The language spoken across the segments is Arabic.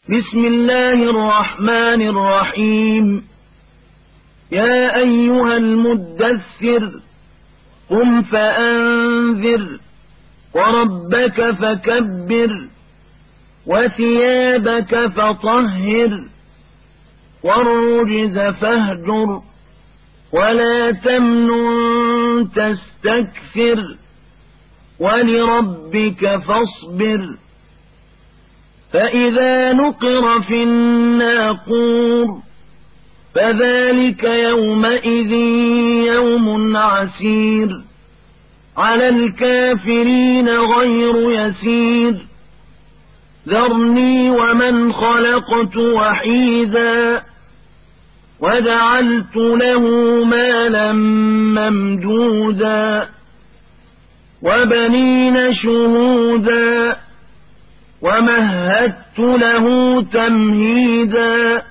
بسم الله الرحمن الرحيم. يا أيها المدثر قم فأنذر وربك فكبر وثيابك فطهر والرجز فاهجر ولا تمنن تستكثر ولربك فاصبر. فإذا نقر في الناقور فذلك يومئذ يوم عسير على الكافرين غير يسير. ذرني ومن خلقت وحيدا وجعلت له مالا ممدودا وبنين شهودا ومهدت له تمهيدا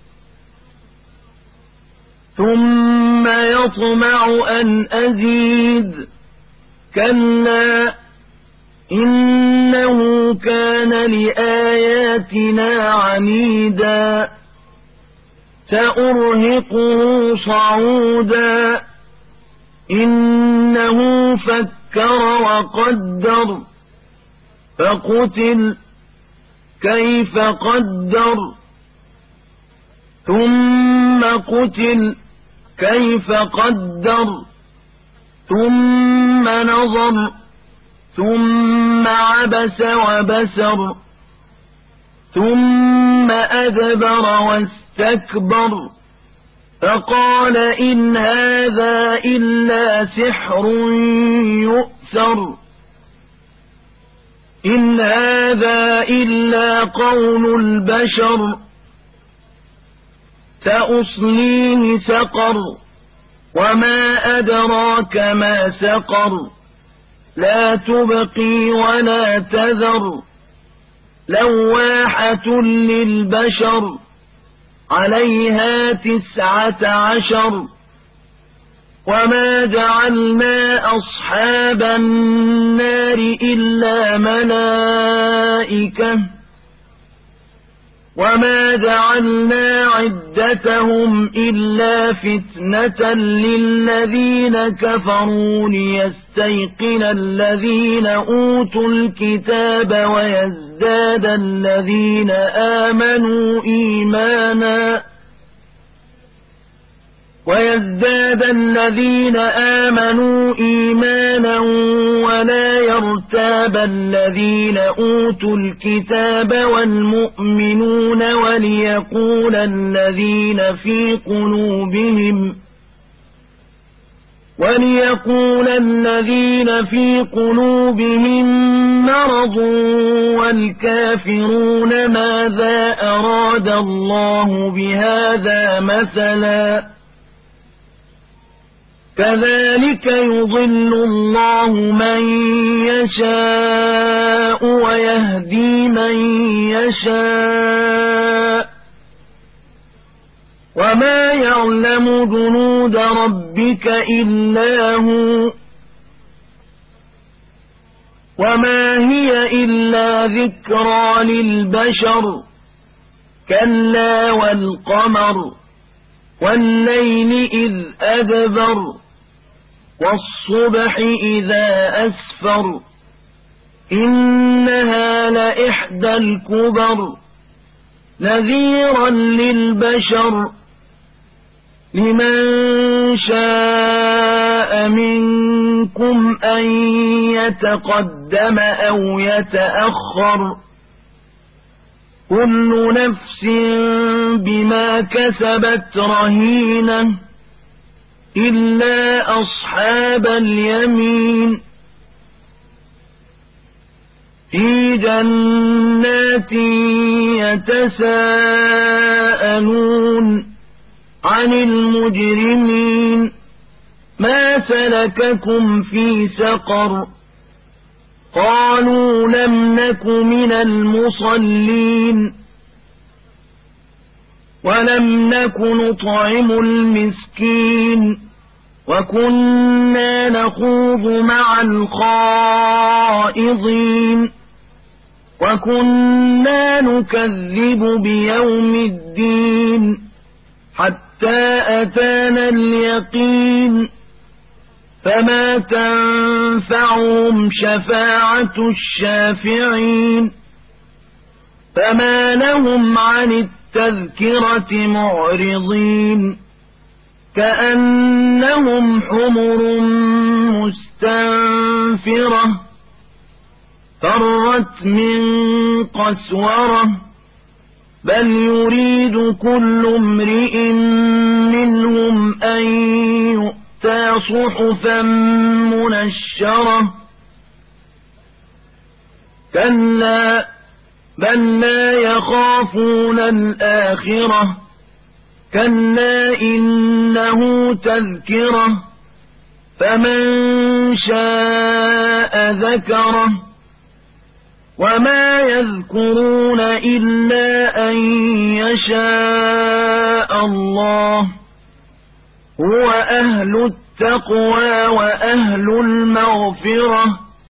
ثم يطمع أن أزيد كلا إنه كان لآياتنا عنيدا سأرهقه صعودا إنه فكر وقدر فقتل كيف قدر ثم قتل كيف قدر ثم نظر ثم عبس وبسر ثم أدبر واستكبر فقال إن هذا إلا سحر يؤثر إن هذا إلا قول البشر سأصليه سقر وما أدراك ما سقر لا تبقي ولا تذر لواحة للبشر عليها 19 وما جعلنا أصحاب النار إلا ملائكة وما جعلنا عدتهم إلا فتنة للذين كفروا ليستيقن الذين أوتوا الكتاب ويزداد الذين آمنوا إيمانا ولا يرتاب الذين أوتوا الكتاب والمؤمنون وليقول الذين في قلوبهم مرض والكافرون ماذا أراد الله بهذا مثلا كذلك يضل الله من يشاء ويهدي من يشاء وما يعلم جنود ربك إلا هو وما هي إلا ذكرى للبشر كلا والقمر والليل إذ أدبر والصبح إذا أسفر إنها لإحدى الكبر نذيرا للبشر لمن شاء منكم أن يتقدم أو يتأخر كل نفس بما كسبت رهينة إلا أصحاب اليمين في جنات يتساءلون عن المجرمين ما سلككم في سقر قالوا لم نك من المصلين ولم نك نطعم المسكين وكنا نخوض مع الخائضين وكنا نكذب بيوم الدين حتى أتانا اليقين فما تنفعهم شفاعة الشافعين فما لهم عن التذكرة معرضين كأنهم حمر مستنفرة فرت من قسورة بل يريد كل امرئ منهم أن يؤتى صحفا منشرة كلا بل لا يخافون الآخرة كلا إنه تذكرة فمن شاء ذكره وما يذكرون إلا أن يشاء الله هو أهل التقوى وأهل المغفرة